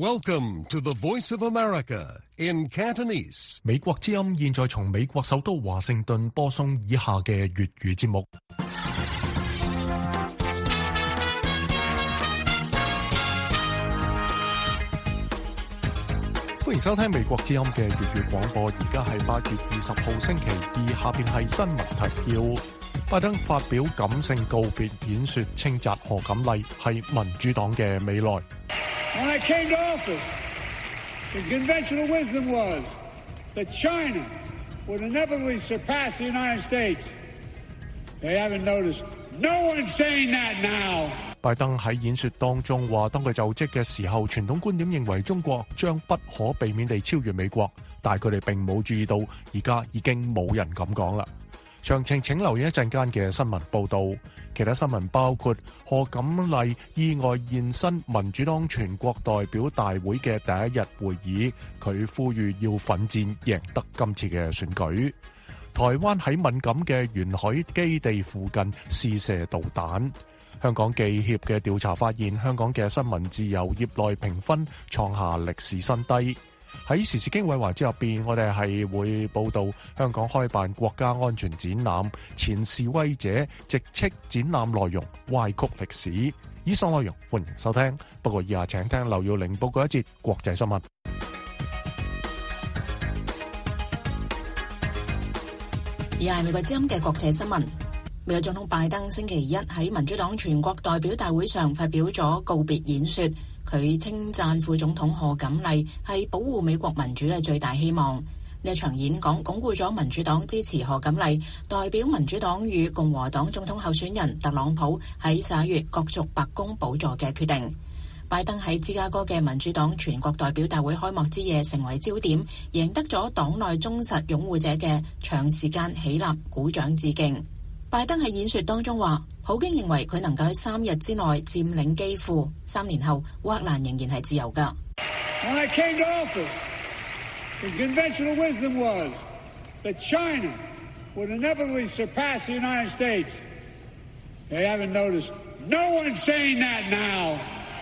Welcome to the Voice of America in Cantonese. 美國之音現在從美國首都華盛頓播送以下嘅粵語節目。歡迎收聽美國之音嘅粵語廣播，而家係8月20號星期二，下邊係新聞提要。拜登發表感性告別演說，稱讚賀錦麗係民主黨嘅未來。 When I came to office, the conventional wisdom was that China would inevitably surpass the United States. They haven't noticed. No one's saying that now. 拜登喺演說當中話，當佢就職嘅時候，傳統觀點認為中國將不可避免地超越美國，但係佢哋並冇注意到，而家已經冇人咁講啦。詳情請留意一陣間嘅新聞報導。其他新聞包括賀錦麗意外現身民主黨全國代表大會嘅第一日會議，佢呼籲要奮戰贏得今次嘅選舉。台灣喺敏感嘅沿海基地附近試射導彈。香港記協嘅調查發現，香港嘅新聞自由業內評分創下歷史新低。喺時事經緯環節入邊，我哋係會報道香港開辦國家安全展覽，前示威者直斥展覽內容歪曲歷史。以上內容歡迎收聽，不過以下請聽劉耀玲報告一節國際新聞。 以下係美國之音嘅國際新聞。美國總統拜登星期一喺民主黨全國代表大會上發表咗告別演說，佢稱讚副總統賀錦麗係保護美國民主嘅最大希望。呢一場演講鞏固咗民主黨支持賀錦麗代表民主黨與共和黨總統候選人特朗普喺11月角逐白宮寶座嘅決定。拜登喺芝加哥嘅民主黨全國代表大會開幕之夜成為焦點，贏得咗黨內忠實擁護者嘅長時間起立鼓掌致敬。拜登喺演說當中話，普京認為佢能夠喺3日之內佔領基輔，3年後烏克蘭仍然係自由㗎。 When I came to office, the conventional wisdom was that China would inevitably surpass the United States. They haven't noticed. No one's saying that now.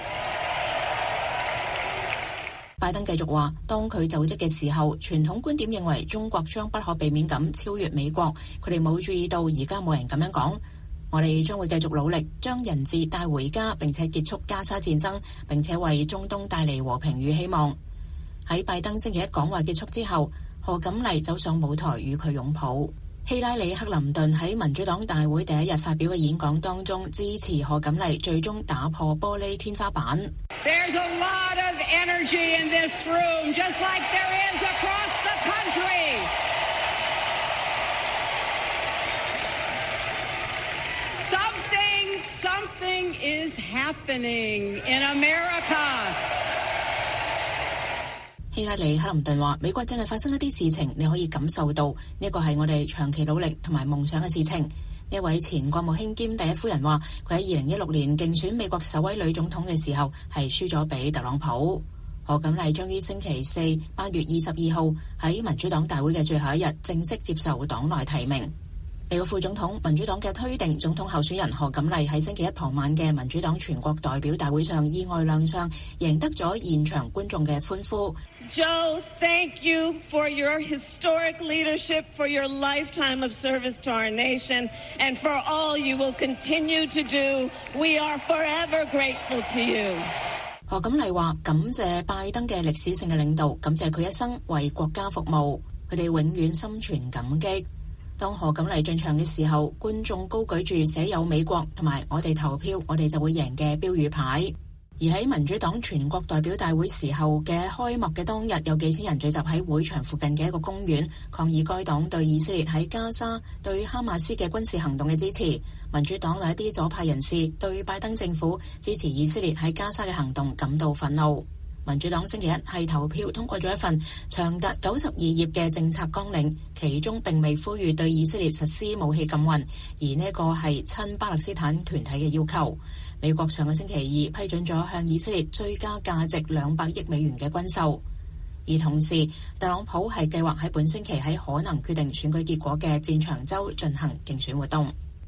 拜登繼續話，當佢就職嘅時候，傳統觀點認為中國將不可避免咁超越美國，佢哋冇注意到而家冇人咁樣講。我哋將會繼續努力，將人質帶回家，並且結束加沙戰爭，並且為中東帶嚟和平與希望。喺拜登星期一講話結束之後，賀錦麗走上舞台與佢擁抱。希拉里·克林頓喺民主黨大會第一日發表嘅演講當中，支持賀錦麗最終打破玻璃天花板。 There's a lot of energy in this room, just like there is across the country. Something is happening in America. 希拉里·克林頓話，美國正係發生一啲事情，你可以感受到呢個係我哋長期努力同埋夢想嘅事情。呢位前國務卿兼第一夫人話，佢喺2016年競選美國首位女總統嘅時候係輸咗俾特朗普。賀錦麗將於星期四8月22號喺民主黨大會嘅最後一日正式接受黨內提名。美國副總統民主黨嘅推定總統候選人賀錦麗喺星期一傍晚嘅民主黨全國代表大會上意外亮相，贏得咗現場觀眾嘅歡呼。 Joe, thank you for your historic leadership, for your lifetime of service to our nation, and for all you will continue to do. We are forever grateful to you. 賀錦麗話：感謝拜登嘅歷史性嘅領導，感謝佢一生為國家服務，佢哋永遠心存感激。當賀錦麗進場嘅時候，觀眾高舉住寫有美國同埋我哋投票，我哋就會贏嘅標語牌。而喺民主黨全國代表大會時候嘅開幕嘅當日，有幾千人聚集喺會場附近嘅一個公園，抗議該黨對以色列喺加沙對哈馬斯嘅軍事行動嘅支持。民主黨有一啲左派人士對拜登政府支持以色列喺加沙嘅行動感到憤怒。民主黨星期一係投票通過咗一份長達92頁嘅政策綱領，其中並未呼籲對以色列實施武器禁運，而呢個係親巴勒斯坦團體嘅要求。美國上個星期二批准咗向以色列追加價值200億美元嘅軍售，而同時特朗普係計劃喺本星期喺可能決定選舉結果嘅戰場州進行競選活動。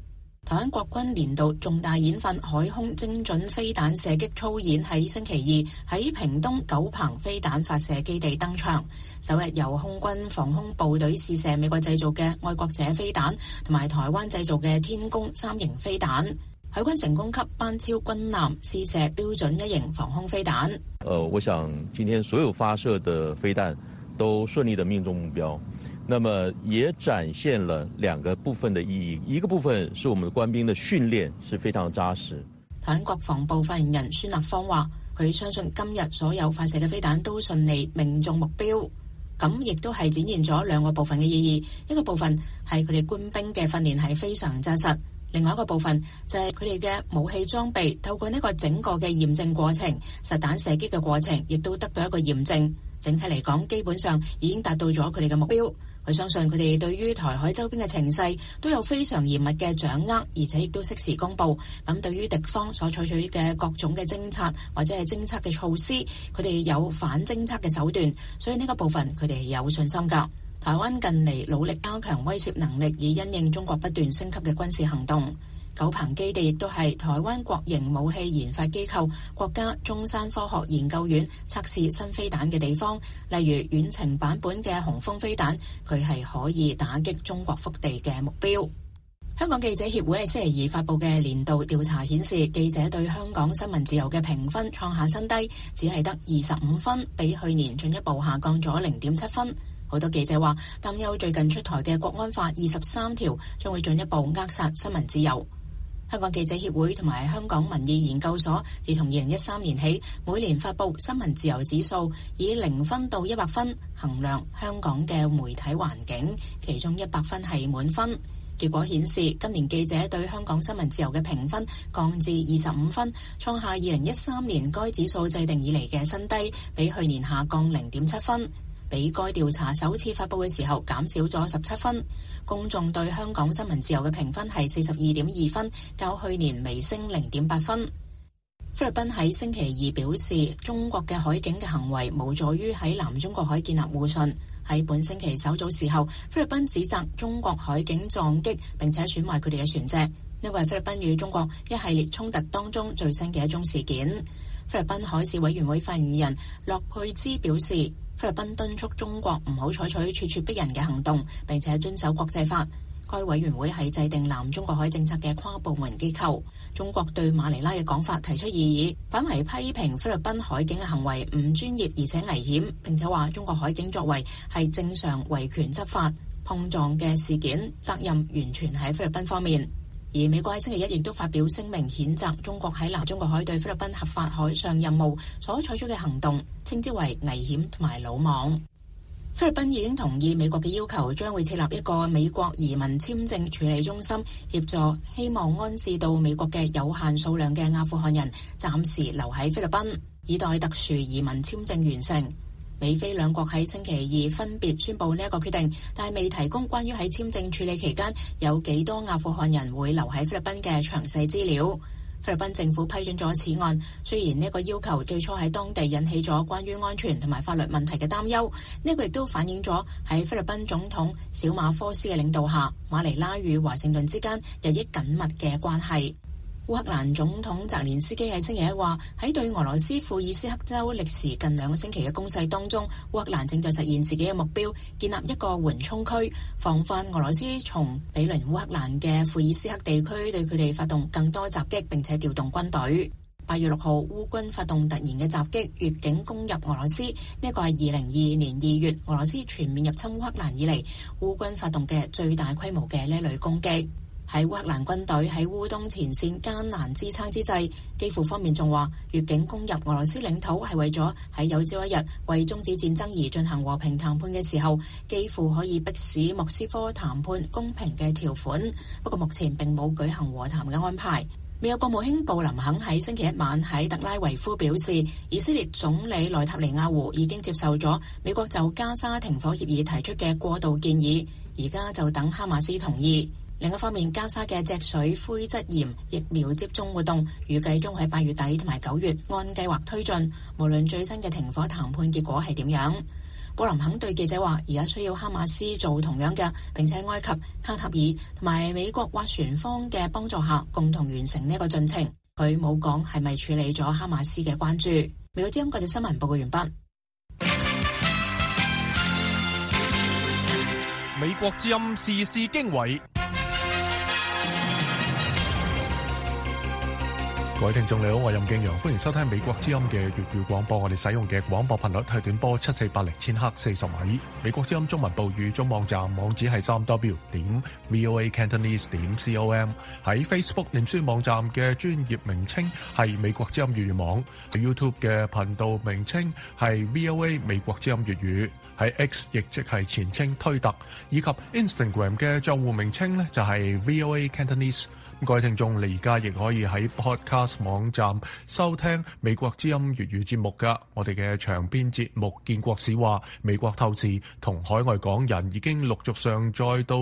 台灣國軍年度重大演訓海空精準飛彈射擊操演喺星期二喺屏東九鵬飛彈發射基地登場，首日由空軍防空部隊試射美國製造嘅愛國者飛彈同埋台灣製造嘅天宮3型飛彈，海軍成功給班超軍艦試射標準1型防空飛彈。 我想今天所有發射的飛彈都順利的命中目標，那麼也展現了兩個部分的意義，一個部分是我們官兵的訓練是非常紮實。 台灣國防部發言人孫立方話，佢相信今日所有發射嘅飛彈都順利命中目標，咁亦都係展現咗兩個部分嘅意義，一個部分係佢哋官兵嘅訓練係非常紮實，另外一個部分就係佢哋嘅武器裝備透過呢個整個嘅驗證過程，實彈射擊嘅過程亦都得到一個驗證，整體嚟講基本上已經達到咗佢哋嘅目標。佢相信佢哋對於台海周邊嘅情勢都有非常嚴密嘅掌握，而且亦都適時公佈。咁對於敵方所採取嘅各種嘅偵察或者係偵測嘅措施，佢哋有反偵測嘅手段，所以呢個部分佢哋係有信心㗎。台灣近嚟努力加強威懾能力，以因應中國不斷升級嘅軍事行動。九鵬基地亦都係台灣國營武器研發機構國家中山科學研究院測試新飛彈嘅地方，例如遠程版本嘅雄風飛彈，佢係可以打擊中國腹地嘅目標。香港記者協會喺星期二發布嘅年度調查顯示，記者對香港新聞自由嘅評分創下新低，只係得25分，比去年進一步下降咗0.7分。好多記者話擔憂最近出台嘅國安法23條將會進一步扼殺新聞自由。香港記者協會同埋香港民意研究所自從2013年起，每年發布新聞自由指數，以0分到100分衡量香港嘅媒體環境，其中100分係滿分。結果顯示，今年記者對香港新聞自由嘅評分降至25分，創下2013年該指數制定以嚟嘅新低，比去年下降0.7分，比該調查首次發布嘅時候減少咗17分。公眾對香港新聞自由嘅評分係42.2分，較去年微升0.8分。菲律賓喺星期二表示，中國嘅海警嘅行為無助於喺南中國海建立互信。喺本星期稍早時候，菲律賓指責中國海警撞擊並且損壞佢哋嘅船隻，呢個係菲律賓與中國一系列衝突當中最新嘅一宗事件。菲律賓海事委員會發言人洛佩茲表示，菲律賓敦促中國唔好採取咄咄逼人嘅行動，並且遵守國際法。該委員會係制定南中國海政策嘅跨部門機構。中國對馬尼拉嘅講法提出異議，反為批評菲律賓海警嘅行為唔專業而且危險，並且話中國海警作為係正常維權執法，碰撞嘅事件責任完全喺菲律賓方面。而美國喺星期一亦都發表聲明譴責中國喺南中國海對菲律賓合法海上任務所採取嘅行動，稱之為危險同埋魯莽。菲律賓已經同意美國嘅要求，將會設立一個美國移民簽證處理中心，協助希望安置到美國嘅有限數量嘅阿富汗人暫時留喺菲律賓，以待特殊移民簽證完成。美菲兩國喺星期二分別宣布呢一個決定，但係未提供關於喺簽證處理期間有幾多阿富汗人會留喺菲律賓嘅詳細資料。菲律賓政府批准咗此案，雖然呢個要求最初喺當地引起咗關於安全同埋法律問題嘅擔憂，呢個亦都反映咗喺菲律賓總統小馬科斯嘅領導下，馬尼拉與華盛頓之間日益緊密嘅關係。烏克蘭總統澤連斯基喺星期一話，喺對俄羅斯庫爾斯克州歷時近2個星期嘅攻勢當中，烏克蘭正在實現自己嘅目標，建立一個緩衝區，防範俄羅斯從毗鄰烏克蘭嘅庫爾斯克地區對佢哋發動更多襲擊，並且調動軍隊。8月6號，烏軍發動突然嘅襲擊，越境攻入俄羅斯，呢個係2022年2月俄羅斯全面入侵烏克蘭以嚟，烏軍發動嘅最大規模嘅呢類攻擊。喺烏克蘭軍隊喺烏東前線艱難支撐之際，基輔方面仲話越境攻入俄羅斯領土係為咗喺有朝一日為終止戰爭而進行和平談判嘅時候，基輔可以迫使莫斯科談判公平嘅條款。不過目前並冇舉行和談嘅安排。美國國務卿布林肯喺星期一晚喺特拉維夫表示，以色列總理內塔尼亞胡已經接受咗美國就加沙停火協議提出嘅過渡建議，而家就等哈馬斯同意。另一方面，加沙嘅脊髓灰質炎疫苗接種活動預計將喺8月底同埋9月按計劃推進，無論最新嘅停火談判結果係點樣。 布林肯對記者話：而家需要哈馬斯做同樣嘅，並且埃及、卡塔爾同埋美國斡旋方嘅幫助下，共同完成呢個進程。佢冇講係咪處理咗哈馬斯嘅關注。美國之音國際新聞報告完畢。 美國之音時事經緯。各位聽眾你好，我係任敬陽，歡迎收聽美國之音嘅粵語廣播。我哋使用嘅廣播頻率係短波7480千赫40米。美國之音中文部語種網站網址係 3w.voacantonese.com。喺 Facebook 臉書網站嘅專頁名稱係美國之音粵語網。喺 YouTube 嘅頻道名稱係 VOA 美國之音粵語。喺 X 亦即係前稱推特，以及 Instagram 嘅賬戶名稱呢就係 VOA Cantonese。各位聽眾，你而家亦可以喺 Podcast 網站收聽美國之音粵語節目㗎。我哋嘅長篇節目《建國史話》、美國透視同海外港人已經陸續上載到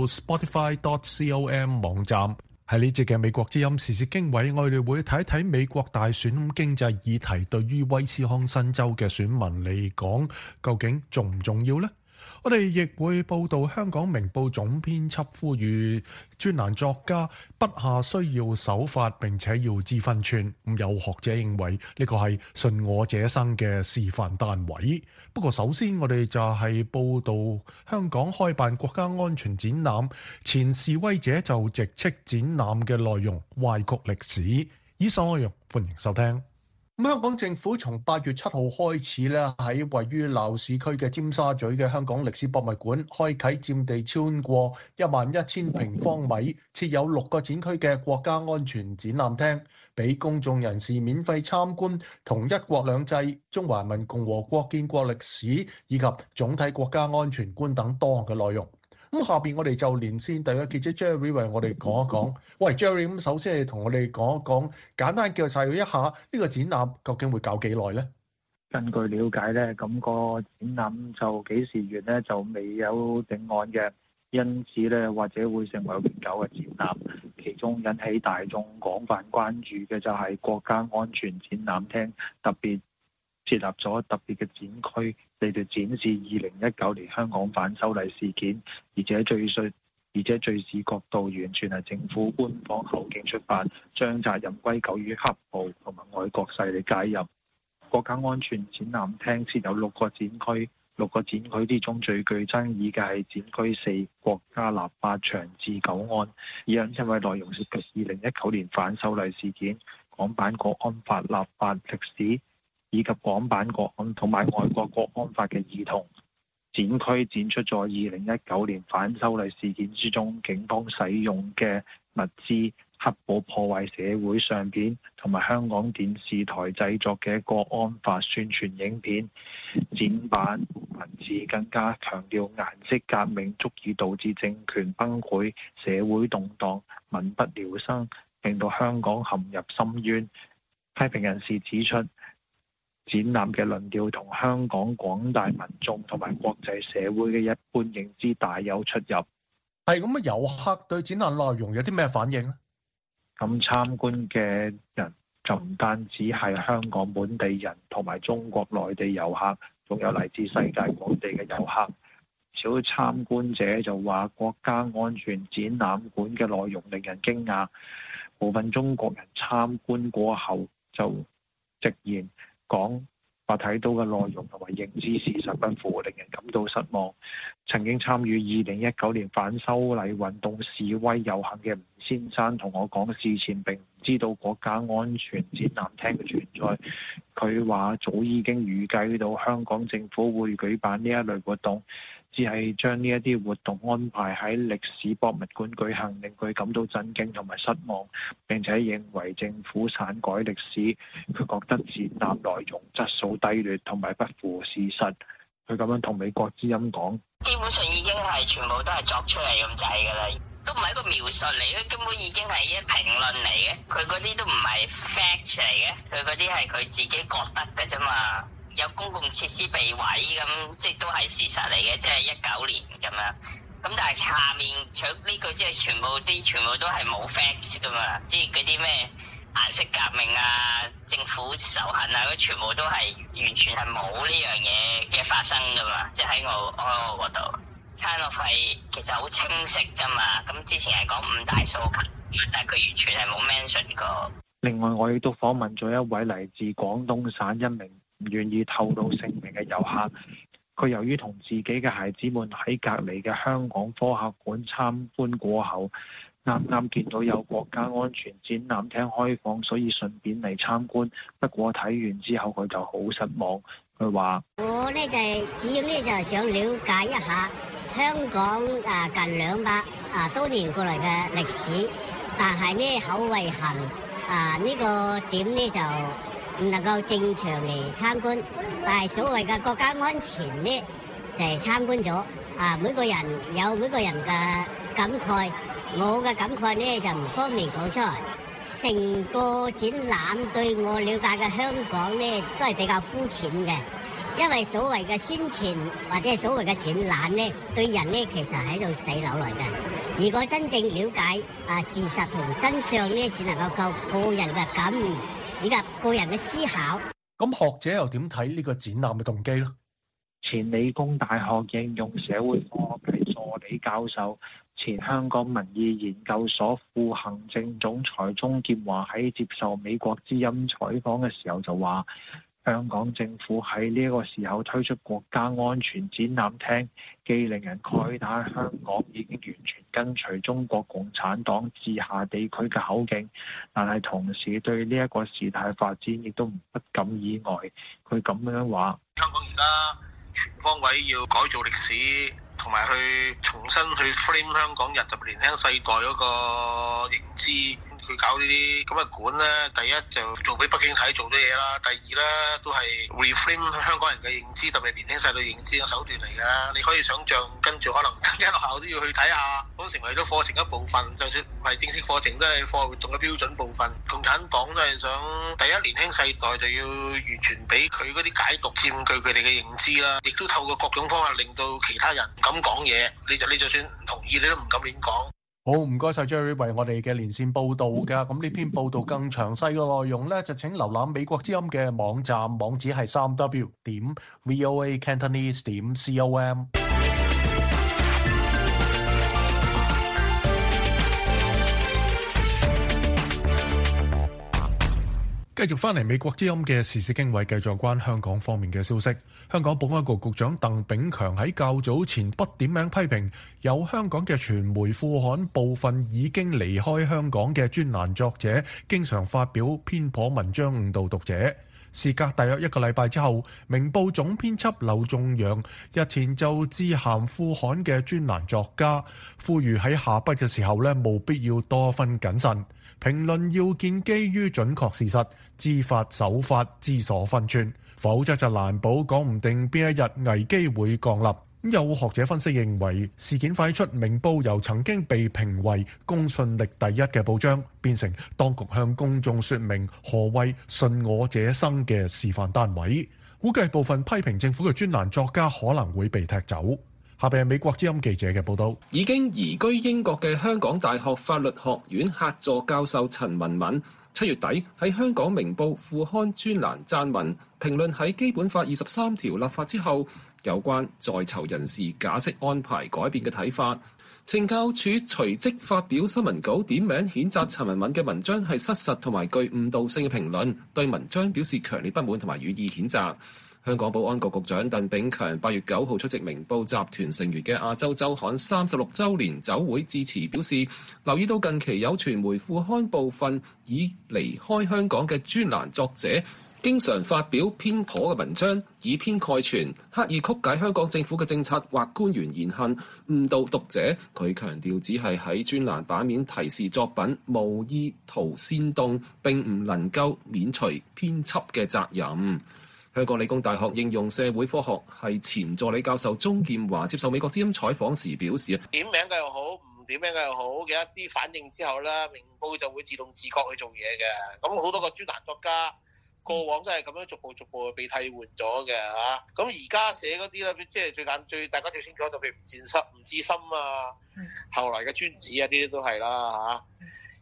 Spotify.com 網站。喺呢節嘅美國之音時事經緯，我哋會睇一睇美國大選經濟議題對於威斯康辛州嘅選民嚟講，究竟重唔重要呢？我哋亦會報道香港明報總編輯呼籲專欄作家筆下需要守法並且要知分寸。有學者認為呢個係順我者生嘅示範單位。不過首先我哋就係報道香港開辦國家安全展覽，前示威者就直斥展覽嘅內容歪曲歷史。以上內容歡迎收聽。香港政府從8月7號開始咧，喺位於鬧市區嘅尖沙咀嘅香港歷史博物館開啟佔地超過11000平方米、設有6個展區嘅國家安全展覽廳，俾公眾人士免費參觀同一國兩制、中華人民共和國建國歷史以及總體國家安全觀等多項嘅內容。咁下邊我哋就連線第一記者 Jerry 為我哋講一講。喂 Jerry，咁首先你同我哋講一講，簡單介紹一下呢個展覽究竟會搞幾耐呢？ 根據了解咧，咁個展覽就幾時完咧就未有定案嘅，因此咧或者會成為永久嘅展覽。其中引起大眾廣泛關注嘅就係國家安全展覽廳特別設立咗特別嘅展區嚟到展示2019年香港反修例事件，而且敘事角度完全係政府官方後勁出發，將責任歸咎於黑暴同埋外國勢力介入。國家安全展覽廳設有6個展區，6個展區之中最具爭議嘅係展區4國家立法長治久安，因為內容涉及2019年反修例事件、港版國安法立法歷史，以及港版國安同埋外國國安法嘅異同。展區展出咗2019年反修例事件之中警方使用嘅物資、黑暴破壞社會相片同埋香港電視台製作嘅國安法宣傳影片。展板文字更加強調顏色革命足以導致政權崩潰、社會動盪、民不聊生，令到香港陷入深淵。批評人士指出，展覽嘅論調同香港廣大民眾同埋國際社會嘅一般認知大有出入。 係咁啊！遊客對展覽內容有啲咩反應呢？ 咁參觀嘅人就唔單止係香港本地人同埋中國內地遊客，仲有嚟自世界各地嘅遊客。少參觀者就話國家安全展覽館嘅內容令人驚訝，部分中國人參觀過後就直言講話睇到嘅內容同埋認知事實不符，令人感到失望。曾經參與2019年反修例運動示威遊行嘅吳先生同我講，事前並唔知道國家安全展覽廳嘅存在。佢話早已經預計到香港政府會舉辦呢一類活動，只係將呢一啲活動安排喺歷史博物館舉行，令佢感到震驚同埋失望，並且認為政府篡改歷史。佢覺得展覽內容質素低劣同埋不符事實。佢咁樣同美國之音講， 基本上已經係全部都係作出嚟咁滯㗎啦，都唔係一個描述嚟嘅，根本已經係一評論嚟嘅。佢嗰啲都唔係 fact 嚟嘅，佢嗰啲係佢自己覺得嘅啫嘛。有公共設施被毀咁，即係都係事實嚟嘅，即係19年咁樣。咁但係下面除呢句，即係全部都係冇 facts 噶嘛，即係嗰啲咩顏色革命啊，政府仇恨啊，佢全部都係完全係冇呢樣嘢嘅發生噶嘛，即係喺我嗰度。卡諾費其實好清晰啫嘛，咁之前係講5大訴求，但係佢完全係冇 mention 過。 另外，我亦都訪問咗一位嚟自廣東省一名唔願意透露姓名嘅遊客。佢由於同自己嘅孩子們喺隔離嘅香港科學館參觀過後，啱啱見到有國家安全展覽廳開放，所以順便嚟參觀。不過睇完之後，佢就好失望。佢話： 我呢就主要呢就係想了解一下香港近200多年過嚟嘅歷史，但係呢好遺憾呢個點呢就唔能夠正常嚟參觀。但係所謂嘅國家安全呢就係參觀咗。每個人有每個人嘅感慨，我嘅感慨呢就唔方便講出來。成個展覽對我了解嘅香港呢都係比較膚淺嘅，因為所謂嘅宣傳或者係所謂嘅展覽呢，對人呢其實係喺度洗腦嚟嘅。如果真正了解事實同真相呢，只能夠靠個人嘅感悟以及個人嘅思考。 咁學者又點睇呢個展覽嘅動機呢？ 前理工大學應用社會科學系助理教授、前香港民意研究所副行政總裁鍾劍華喺接受美國之音採訪嘅時候就話：香港政府喺呢個時候推出國家安全展覽廳，既令人慨嘆香港已經完全跟隨中國共產黨治下地區嘅口徑，但係同時對呢一個事態發展亦都不感意外。佢咁樣話： 香港而家全方位要改造歷史，同埋去重新去 frame 香港人特別年輕世代嗰個認知。佢搞呢啲咁嘅館咧，第一就做俾北京睇做啲嘢啦，第二咧都係 reframe 香港人嘅認知，特別年輕世代認知嘅手段嚟嘅。你可以想像跟住可能間學校都要去睇下，咁成為咗課程一部分，就算唔係正式課程都係課活動嘅標準部分。共產黨都係想第一年輕世代就要完全俾佢嗰啲解讀佔據佢哋嘅認知啦，亦都透過各種方法令到其他人唔敢講嘢。你就算唔同意，你都唔敢亂講。 好，唔該晒 Jerry 為我哋嘅連線報導㗎。咁呢篇報導更詳細嘅內容咧，就請瀏覽美國之音嘅網站，網址係3w.voacantonese.com。繼續翻嚟美國之音嘅時事經緯，繼續關香港方面嘅消息。香港保安局局長鄧炳強喺較早前不點名批評有香港嘅傳媒副刊部分已經離開香港嘅專欄作者，經常發表偏頗文章誤導讀者。事隔大約1個禮拜之後，明報總編輯劉仲陽日前就致函副刊嘅專欄作家，呼籲喺下筆嘅時候務必要多分謹慎，評論要建基於準確事實，知法守法，知所分寸，否則就難保講唔定邊一日危機會降臨。有學者分析認為，事件快出，明報由曾經被評為公信力第一嘅報章，變成當局向公眾說明何謂信我者生嘅示範單位。估計部分批評政府嘅專欄作家可能會被踢走。下邊係美國之音記者嘅報道。 已經移居英國嘅香港大學法律學院客座教授陳文敏7月底喺香港明報副刊專欄撰文，評論喺基本法23條立法之後有關在囚人士假釋安排改變嘅睇法。懲教署隨即發表新聞稿，點名譴責陳文敏嘅文章係失實同埋具誤導性嘅評論，對文章表示強烈不滿同埋予以譴責。香港保安局局長鄧炳強8月9號出席明報集團成員嘅亞洲週刊36週年酒會致辭，表示留意到近期有傳媒副刊部分已離開香港嘅專欄作者經常發表偏頗嘅文章，以偏概全，刻意曲解香港政府嘅政策或官員言行，誤導讀者。佢強調只係喺專欄版面提示作品，無意圖煽動，並唔能夠免除編輯嘅責任。香港理工大學應用社會科學系前助理教授鍾劍華接受美國之音採訪時表示： 點名嘅又好，唔點名嘅又好嘅一啲反應之後咧，明報就會自動自覺去做嘢嘅。咁好多個專欄作家過往都係咁樣逐步被替換咗嘅嚇。咁而家寫嗰啲咧，即係最大家最清楚就譬如吳志森啊，後來嘅尊子啊，呢啲都係啦嚇。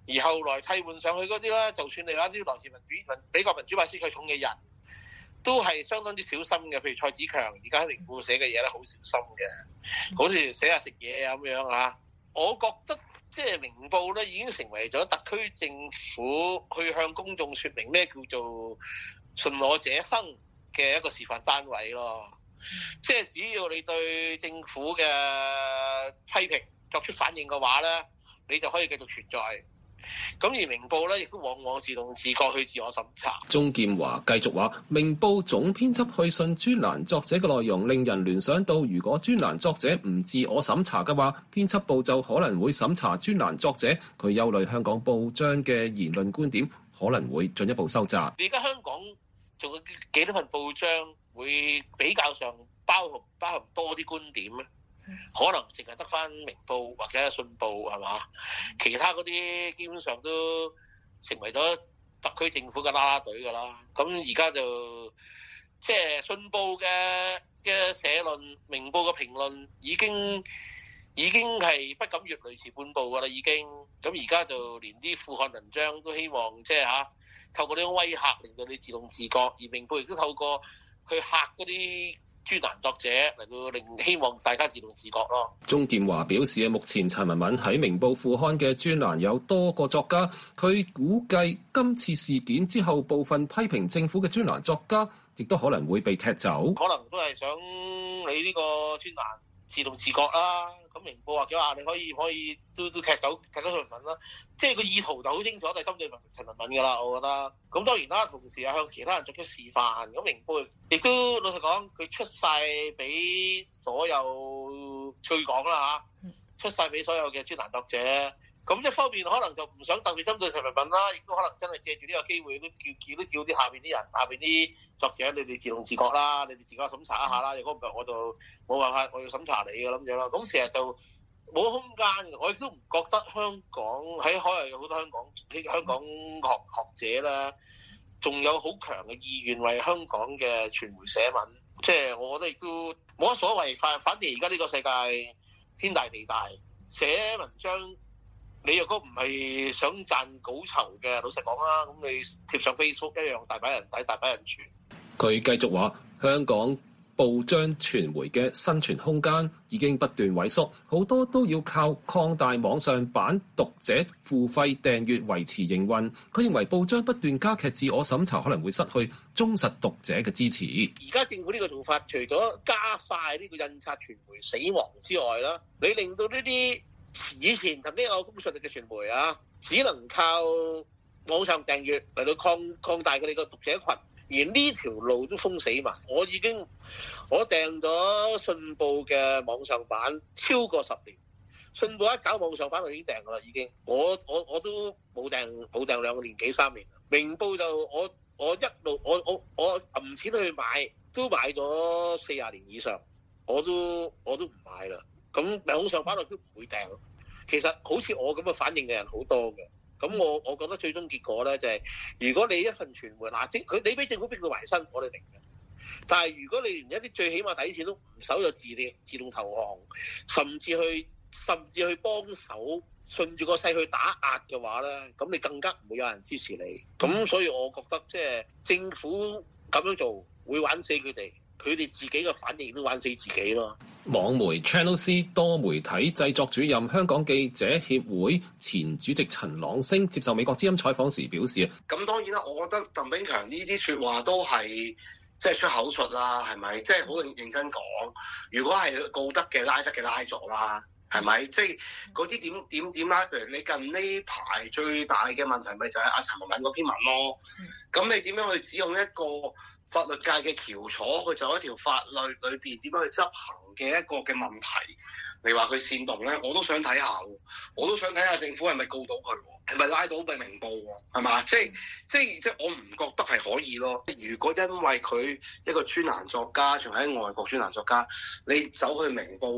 而後來替換上去嗰啲咧，就算你有一啲來自美國民主派色彩重嘅人，都係相當之小心嘅。譬如蔡子強而家喺明報寫嘅嘢咧，好小心嘅，好似寫下食嘢啊咁樣啊。我覺得即係明報咧已經成為咗特區政府去向公眾説明咩叫做順我者生嘅一個示範單位咯。即係只要你對政府嘅批評作出反應嘅話咧，你就可以繼續存在。咁而明報咧亦都往往自動自覺去自我審查。 鍾劍華繼續話，明報總編輯去信專欄作者嘅內容令人聯想到，如果專欄作者唔自我審查嘅話，編輯部就可能會審查專欄作者。佢憂慮香港報章嘅言論觀點可能會進一步收窄。 而家香港仲有幾多份報章會比較上包含多啲觀點咧？可能淨係得翻明報或者信報係嘛？其他嗰啲基本上都成為咗特區政府嘅啦啦隊㗎啦。咁而家就即係信報嘅社論、明報嘅評論已經係不敢越雷池半步㗎啦，已經。咁而家就連啲副刊文章都希望即係透過呢種威嚇令到你自動自覺，而明報亦都透過去嚇嗰啲專欄作者嚟到令希望大家自動自覺咯。 鍾劍華表示目前陳文敏喺明報副刊嘅專欄有多個作家，佢估計今次事件之後，部分批評政府嘅專欄作家亦都可能會被踢走。 可能都係想你呢個專欄自動自覺啦。咁明報或者話你可以都踢走陳文敏啦。即係個意圖就好清楚，就係針對陳文敏㗎啦。我覺得咁當然啦，同時係向其他人作出示範。咁明報亦都老實講，佢出晒俾所有趣講啦出晒俾所有嘅專欄作者。咁一方面可能就唔想特別針對陳文敏啦，亦都可能真係借住呢個機會都叫啲下邊啲人、下邊啲作者，你哋自動自覺啦，你哋自己審查一下啦。如果唔係，我就冇辦法，我要審查你嘅咁樣啦。咁成日就冇空間嘅。我亦都唔覺得香港喺海外有好多香港學者啦，仲有好強嘅意願為香港嘅傳媒寫文。即係我覺得亦都冇乜所謂。反正而家呢個世界天大地大，寫文章。你若果唔係想賺稿酬嘅，老實講啦，咁你貼上 Facebook 一樣大把人睇，大把人傳。 佢繼續話，香港報章傳媒嘅生存空間已經不斷萎縮，好多都要靠擴大網上版讀者付費訂閱維持營運。佢認為報章不斷加劇自我審查，可能會失去忠實讀者嘅支持。 而家政府呢個做法，除咗加快呢個印刷傳媒死亡之外啦，你令到呢啲以前曾經有公信力嘅傳媒只能靠網上訂閱嚟到擴大佢哋個讀者群，而呢條路都封死埋。我訂咗信報嘅網上版超過10年，信報一搞網上版我已經訂㗎啦，已經。我都冇訂2年幾3年。明報就我一路我揞錢去買，都買咗40年以上，我都唔買啦。咁網上版我都唔會訂。其實好似我咁嘅反應嘅人好多嘅。咁我覺得最終結果咧就係，如果你一份傳媒你俾政府逼到埋身，我哋明嘅。但係如果你連一啲最起碼底線都唔守，就自動投降，甚至去幫手順住個勢去打壓嘅話咧，咁你更加唔會有人支持你。咁所以我覺得即係政府咁樣做會玩死佢哋。佢哋自己嘅反應都玩死自己咯。 網媒 Channel C 多媒體製作主任、香港記者協會前主席陳朗昇接受美國之音採訪時表示： 咁當然啦，我覺得鄧炳強呢啲説話都係即係出口術啦，係咪？即係好認真講。如果係告得嘅拉得嘅拉咗啦，係咪？即係嗰啲點拉？譬如你近呢排最大嘅問題咪就係阿陳文敏嗰篇文咯。咁你點樣去指控一個法律界嘅翹楚，佢就一條法律裏邊點樣去執行嘅一個嘅問題，你話佢煽動咧，我都想睇下，我都想睇下政府係咪告到佢，係咪拉到明報，係嘛？即係我唔覺得係可以咯。如果因為佢一個專欄作家，仲喺外國專欄作家，你走去明報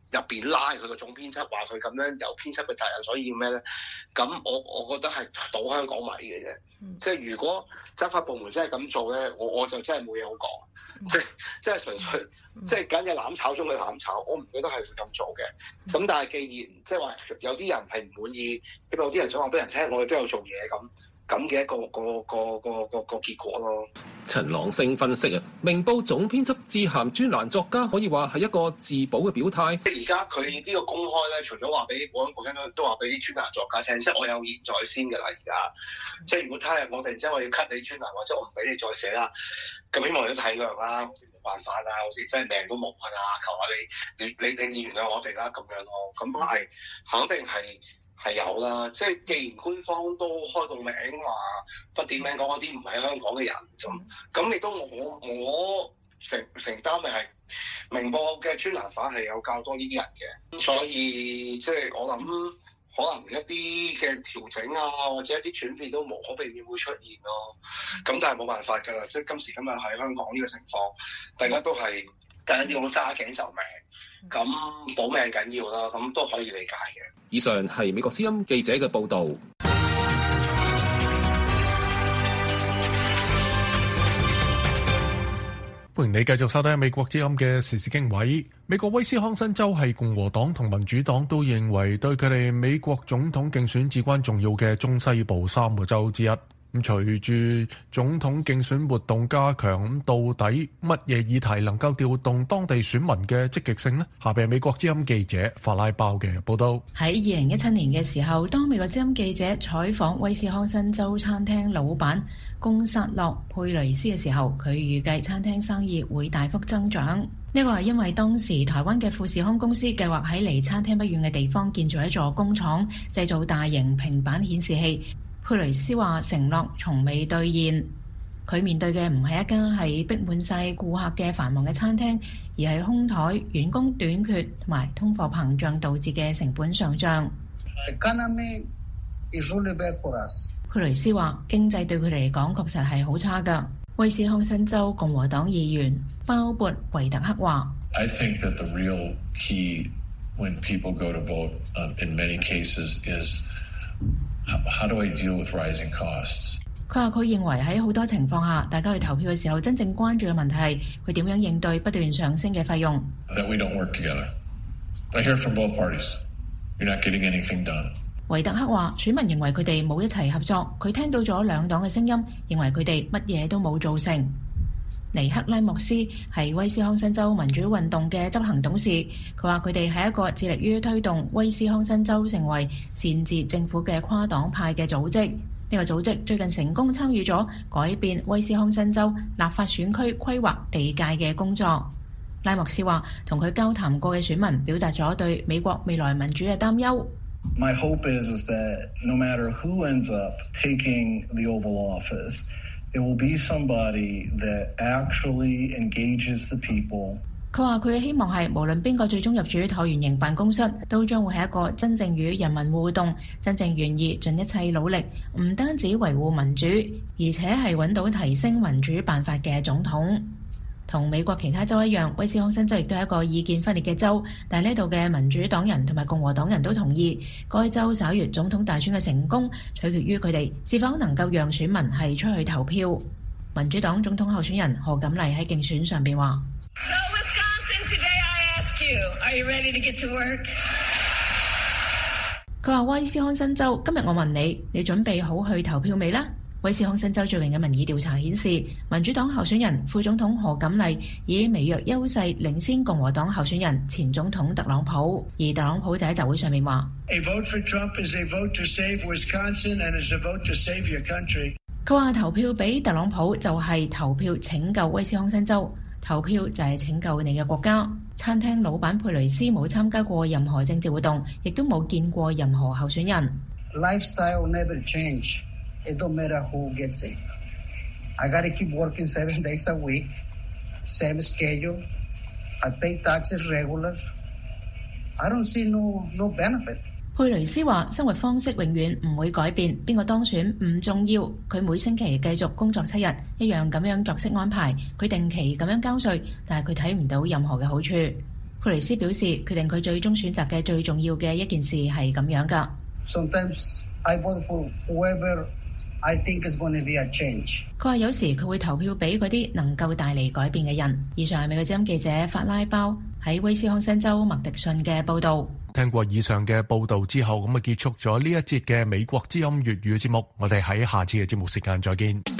入邊拉佢個總編輯，話佢咁樣有編輯嘅責任，所以要咩咧？咁我覺得係倒香港米嘅啫。即係如果執法部門真係咁做咧，我就真係冇嘢好講。即係純粹，即係梗係攬炒中嘅攬炒，我唔覺得係會咁做嘅。咁但係既然即係話有啲人係唔滿意，因為有啲人想話俾人聽，我哋都有做嘢咁嘅一個結果咯。 陳朗昇分析啊，明報總編輯致函專欄作家，可以話係一個自保嘅表態。 而家佢呢個公開咧，除咗話俾保安局聽都話俾啲專欄作家聽，即係我有現在先嘅啦。而家即係如果睇下我突然之間我要 cut 你專欄，或者我唔俾你再寫啦，咁希望你都體諒啦，冇辦法啦，好似真係命都冇㗎啦，求下你原諒我哋啦咁樣咯。咁係肯定係有啦，即係既然官方都開到名話不點名講嗰啲唔係香港嘅人，咁亦都我承擔咪係明報嘅專欄版係有較多呢啲人嘅，所以即係我諗可能一啲嘅調整啊，或者一啲轉變都無可避免會出現咯。咁但係冇辦法㗎啦，即係今時今日喺香港呢個情況，大家都係緊要揸頸就命，咁保命緊要啦，咁都可以理解嘅。 以上係美國之音記者嘅報導。 歡迎你繼續收睇美國之音嘅時事經緯。美國威斯康辛州係共和黨同民主黨都認為對佢哋美國總統競選至關重要嘅中西部3個州之一。咁隨住總統競選活動加強，到底乜嘢議題能夠調動當地選民嘅積極性呢？下邊係美國之音記者法拉包嘅報道。 喺2017年嘅時候，當美國之音記者採訪威斯康辛州餐廳老闆貢薩洛佩雷斯嘅時候，佢預計餐廳生意會大幅增長。呢個係因為當時台灣嘅富士康公司計劃喺離餐廳不遠嘅地方建造一座工廠，製造大型平板顯示器。佩雷斯話承諾從未兌現，佢面對嘅唔係一間係逼滿晒顧客嘅繁忙嘅餐廳，而係空台、員工短缺同埋通貨膨脹導致嘅成本上漲。佩雷斯話經濟對佢哋嚟講確實係好差㗎。威斯康辛州共和黨議員鮑勃維特克話 I think that the real key when people go to vote in many cases is How do I deal with rising costs? 佢話佢認為喺好多情況下，大家去投票嘅時候，真正關注嘅問題係佢點樣應對不斷上升嘅費用。 That we don't work together. I hear from both parties. You're not getting anything done. 維特克話選民認為佢哋冇一齊合作，佢聽到咗兩黨嘅聲音，認為佢哋乜嘢都冇做成。尼克拉莫斯係威斯康辛州民主運動嘅執行董事，佢話佢哋係一個致力於推動威斯康辛州成為擅自政府嘅跨黨派嘅組織。呢個組織最近成功參與咗改變威斯康辛州立法選區規劃地界嘅工作。拉莫斯話同佢交談過嘅選民表達咗對美國未來民主嘅擔憂。 My hope is that no matter who ends up taking the Oval Office, it will be somebody that actually engages the people. 佢話佢嘅希望係無論邊個最終入主橢圓形辦公室，都將會係一個真正與人民互動、真正願意盡一切努力，唔單止維護民主，而且係揾到提升民主辦法嘅總統。同美國其他州一樣，威斯康辛州亦都係一個意見分裂嘅州，但係呢度嘅民主黨人同埋共和黨人都同意，該州11月總統大選嘅成功取決於佢哋是否能夠讓選民係出去投票。民主黨總統候選人賀錦麗喺競選上邊話佢話威斯康辛州今日我問你，你準備好去投票未呢？威斯康辛州最近嘅民意調查顯示，民主黨候選人副總統賀錦麗以微弱優勢領先共和黨候選人前總統特朗普，而特朗普就喺集會上面話：佢話投票俾特朗普就係投票拯救威斯康辛州，投票就係拯救你嘅國家。餐廳老闆佩雷斯冇參加過任何政治活動，亦都冇見過任何候選人。 Lifestyle never change. It don't matter who gets it. I gotta keep working 7 days a week, same schedule. I pay taxes regular. I don't see no benefit. 佩雷斯話：生活方式永遠唔會改變，邊個當選唔重要。佢每星期繼續工作7日，一樣咁樣作息安排。佢定期咁樣交稅，但係佢睇唔到任何嘅好處。 佩雷斯表示，決定佢最終選擇嘅最重要嘅一件事係咁樣㗎。 Sometimes I vote for whoever I think is going to be a change。 佢話有時佢會投票俾嗰啲能夠帶嚟改變嘅人。以上係美國之音記者法拉包喺威斯康辛州麥迪遜嘅報導。 聽過以上嘅報導之後，咁啊結束咗呢一節嘅美國之音粵語節目。我哋喺下次嘅節目時間再見。